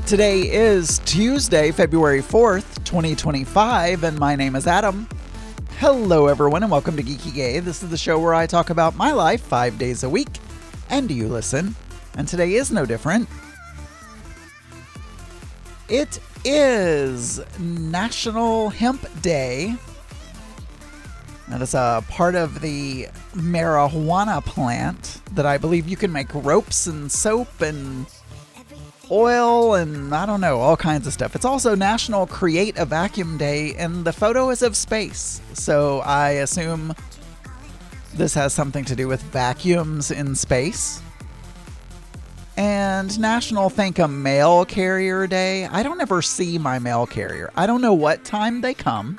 Today is Tuesday, February 4th, 2025, and my name is Adam. Hello, everyone, and welcome to Geeky Gay. This is the show where I talk about my life 5 days a week, and you listen. And today is no different. It is National Hemp Day. That is a part of the marijuana plant that I believe you can make ropes and soap and oil and I don't know, all kinds of stuff. It's also National Create a Vacuum Day, and the photo is of space. So I assume this has something to do with vacuums in space. And National Thank a Mail Carrier Day. I don't ever see my mail carrier. I don't know what time they come.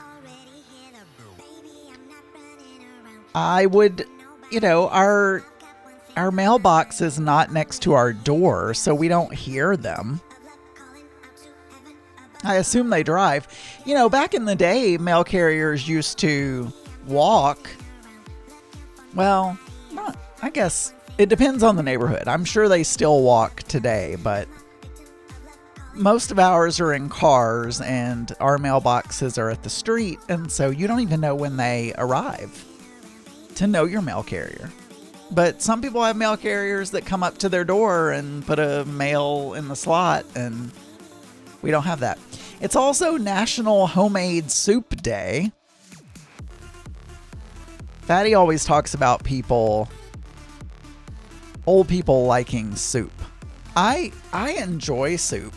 I would, our mailbox is not next to our door, so we don't hear them. I assume they drive. Back in the day, mail carriers used to walk. Well, I guess it depends on the neighborhood. I'm sure they still walk today, but most of ours are in cars, and our mailboxes are at the street, and so you don't even know when they arrive to know your mail carrier. But some people have mail carriers that come up to their door and put a mail in the slot, and we don't have that. It's also National Homemade Soup Day. Fatty always talks about old people liking soup. I enjoy soup.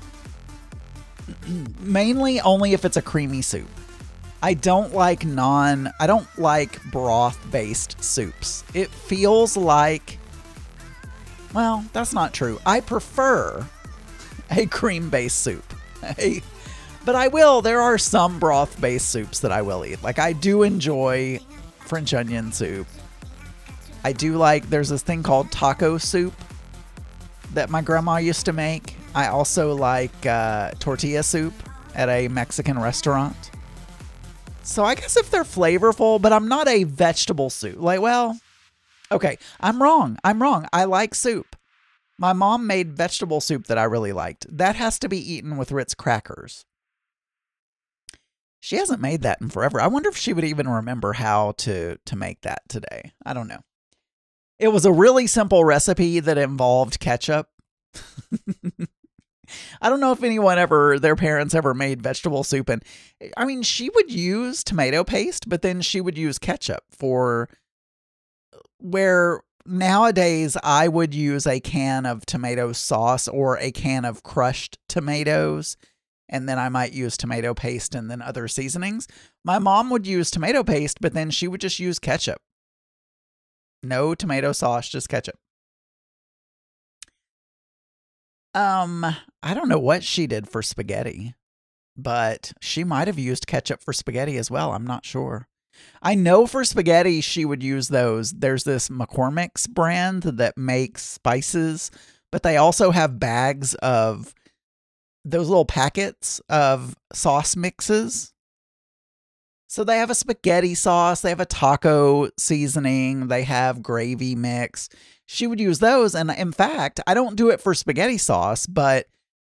Mainly only if it's a creamy soup. I don't like broth-based soups. It feels like, well, that's not true. I prefer a cream-based soup. But there are some broth-based soups that I will eat. Like, I do enjoy French onion soup. I do there's this thing called taco soup that my grandma used to make. I also like tortilla soup at a Mexican restaurant. So I guess if they're flavorful, but I'm not a vegetable soup. Okay, I'm wrong. I like soup. My mom made vegetable soup that I really liked. That has to be eaten with Ritz crackers. She hasn't made that in forever. I wonder if she would even remember how to make that today. I don't know. It was a really simple recipe that involved ketchup. I don't know if their parents ever made vegetable soup. And I mean, she would use tomato paste, but then she would use ketchup where nowadays I would use a can of tomato sauce or a can of crushed tomatoes. And then I might use tomato paste and then other seasonings. My mom would use tomato paste, but then she would just use ketchup. No tomato sauce, just ketchup. I don't know what she did for spaghetti, but she might have used ketchup for spaghetti as well. I'm not sure. I know for spaghetti, she would use those. There's this McCormick's brand that makes spices, but they also have bags of those little packets of sauce mixes. So they have a spaghetti sauce, they have a taco seasoning, they have gravy mix. She would use those. And in fact, I don't do it for spaghetti sauce, but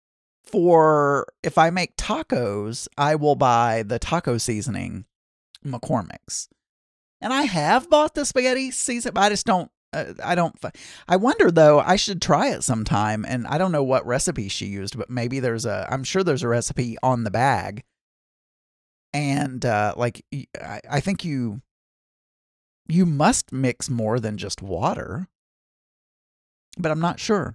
if I make tacos, I will buy the taco seasoning McCormick's. And I have bought the spaghetti season, but I just don't, I wonder though, I should try it sometime. And I don't know what recipe she used, but maybe I'm sure there's a recipe on the bag. And I think you must mix more than just water, but I'm not sure.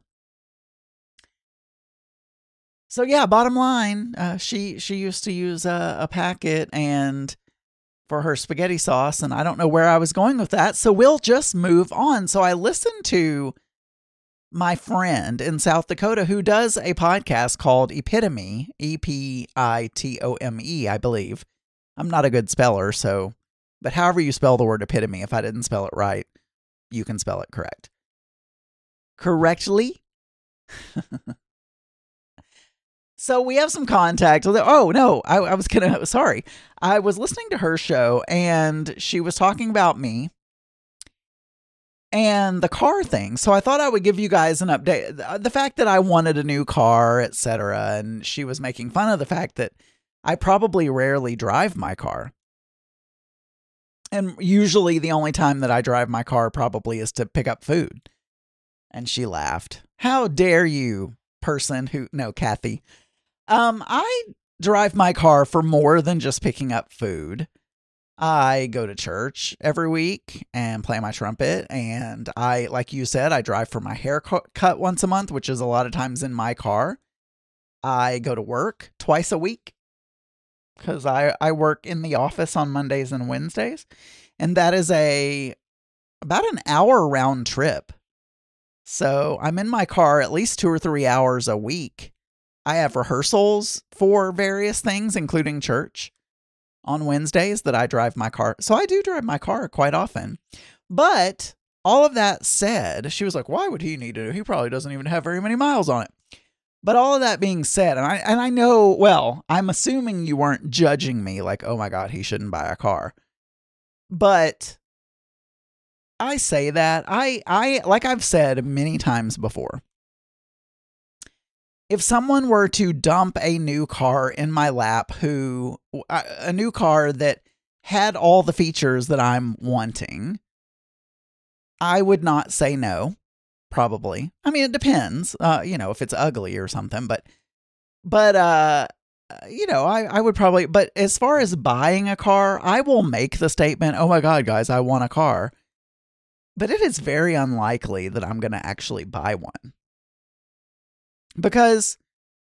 So yeah, bottom line, she used to use a packet and for her spaghetti sauce, and I don't know where I was going with that. So we'll just move on. So I listened to my friend in South Dakota who does a podcast called Epitome, Epitome, I believe. I'm not a good speller, but however you spell the word epitome, if I didn't spell it right, you can spell it correctly. So we have some contact. Oh, no, I was listening to her show and she was talking about me. and the car thing. So I thought I would give you guys an update. The fact that I wanted a new car, etc. And she was making fun of the fact that I probably rarely drive my car. And usually the only time that I drive my car probably is to pick up food. And she laughed. How dare you, person who... No, Kathy. I drive my car for more than just picking up food. I go to church every week and play my trumpet. And I, like you said, I drive for my haircut once a month, which is a lot of times in my car. I go to work twice a week because I work in the office on Mondays and Wednesdays. And that is about an hour round trip. So I'm in my car at least 2 or 3 hours a week. I have rehearsals for various things, including church, on Wednesdays that I drive my car. So I do drive my car quite often. But all of that said, she was like, why would he need to? He probably doesn't even have very many miles on it. But all of that being said, and I know, well, I'm assuming you weren't judging me like, oh my God, he shouldn't buy a car. But I say that, I like I've said many times before, if someone were to dump a new car in my lap, a new car that had all the features that I'm wanting, I would not say no, probably. I mean, it depends, if it's ugly or something, but I would probably, but as far as buying a car, I will make the statement, oh my God, guys, I want a car. But it is very unlikely that I'm going to actually buy one. Because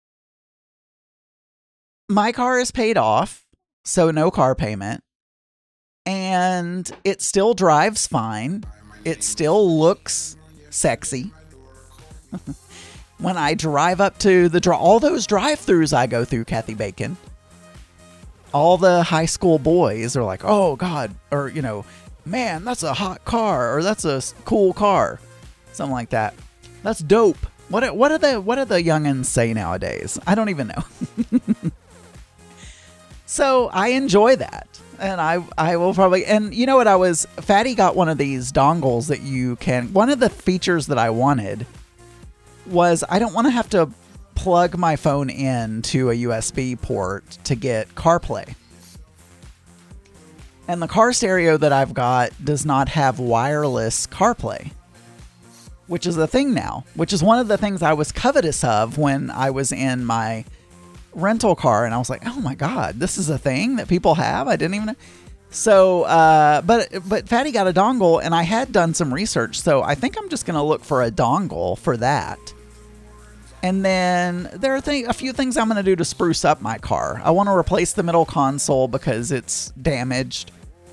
my car is paid off, so no car payment. And it still drives fine. It still looks sexy. When I drive up to all those drive-thrus I go through, Kathy Bacon, all the high school boys are like, oh God, or, man, that's a hot car, or that's a cool car. Something like that. That's dope. What do the youngins say nowadays? I don't even know. So I enjoy that. And I will probably, and you know what, Fatty got one of these dongles that one of the features that I wanted was I don't want to have to plug my phone in to a USB port to get CarPlay. And the car stereo that I've got does not have wireless CarPlay, which is a thing now, which is one of the things I was covetous of when I was in my rental car. And I was like, oh my God, this is a thing that people have. I didn't even know. So, but Fatty got a dongle and I had done some research. So I think I'm just going to look for a dongle for that. And then there are a few things I'm going to do to spruce up my car. I want to replace the middle console because it's damaged.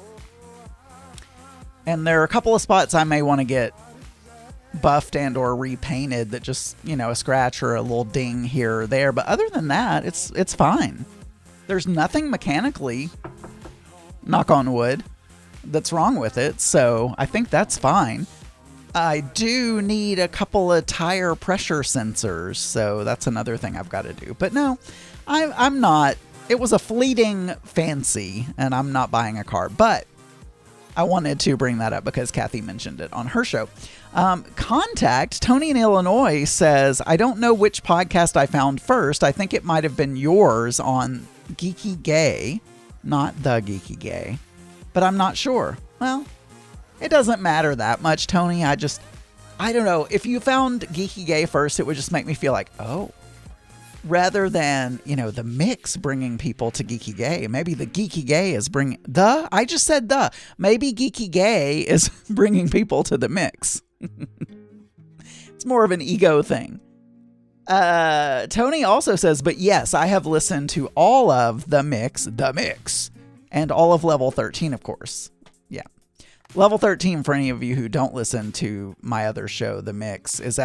And there are a couple of spots I may want to get buffed and or repainted that just, a scratch or a little ding here or there. But other than that, it's fine. There's nothing mechanically, knock on wood, that's wrong with it. So I think that's fine. I do need a couple of tire pressure sensors, so that's another thing I've got to do. But no, I'm not. It was a fleeting fancy, and I'm not buying a car. But I wanted to bring that up because Kathy mentioned it on her show. Contact Tony in Illinois says, I don't know which podcast I found first. I think it might have been yours on Geeky Gay, not The Geeky Gay, but I'm not sure. Well, it doesn't matter that much, Tony. I don't know. If you found Geeky Gay first, it would just make me feel like, oh, rather than, the mix bringing people to Geeky Gay. Maybe the Geeky Gay is I just said maybe Geeky Gay is bringing people to the mix. It's more of an ego thing. Tony also says, but yes, I have listened to all of the mix, and all of Level 13, of course. Yeah. Level 13, for any of you who don't listen to my other show, The Mix, is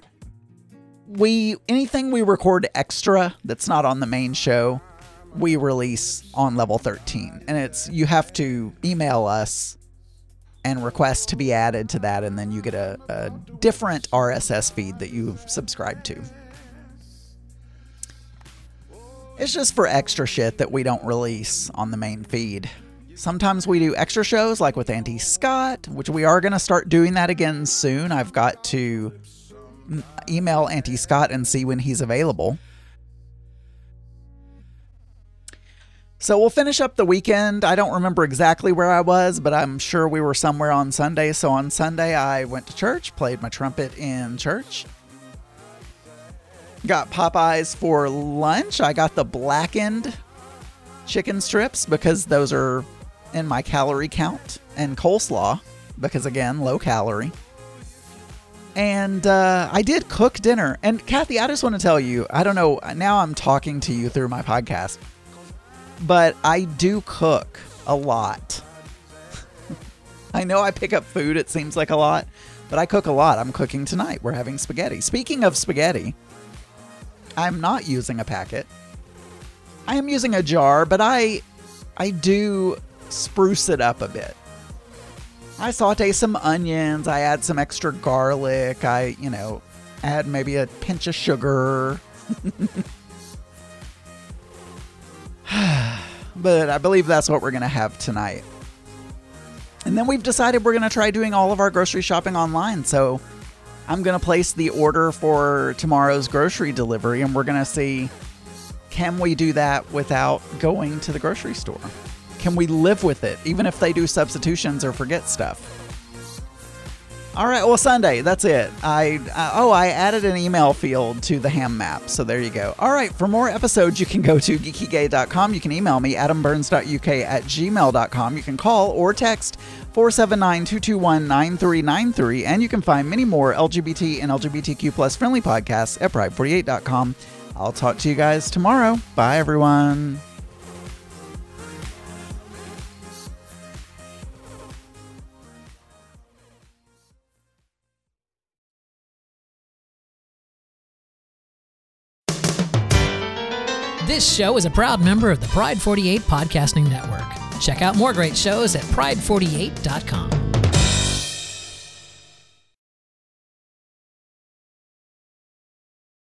anything we record extra that's not on the main show, we release on Level 13. And you have to email us and request to be added to that, and then you get a different RSS feed that you subscribe to. It's just for extra shit that we don't release on the main feed. Sometimes we do extra shows like with Auntie Scott, which we are going to start doing that again soon. I've got to email Auntie Scott and see when he's available. So we'll finish up the weekend. I don't remember exactly where I was, but I'm sure we were somewhere on Sunday. So on Sunday, I went to church, played my trumpet in church. Got Popeyes for lunch. I got the blackened chicken strips because those are in my calorie count. And coleslaw because, again, low calorie. And I did cook dinner. And Kathy, I just want to tell you, I don't know, now I'm talking to you through my podcast. But I do cook a lot. I know I pick up food, it seems like a lot, but I cook a lot. I'm cooking tonight. We're having spaghetti. Speaking of spaghetti, I'm not using a packet. I am using a jar, but I do spruce it up a bit. I saute some onions. I add some extra garlic. I, add maybe a pinch of sugar. But I believe that's what we're going to have tonight. And then we've decided we're going to try doing all of our grocery shopping online. So I'm going to place the order for tomorrow's grocery delivery, and we're going to see, can we do that without going to the grocery store? Can we live with it, even if they do substitutions or forget stuff? All right, well, Sunday, that's it. I added an email field to the ham map, so there you go. All right, for more episodes, you can go to geekygay.com. You can email me, adamburns.uk@gmail.com. You can call or text 479-221-9393, and you can find many more LGBT and LGBTQ plus friendly podcasts at pride48.com. I'll talk to you guys tomorrow. Bye, everyone. This show is a proud member of the Pride 48 Podcasting Network. Check out more great shows at pride48.com.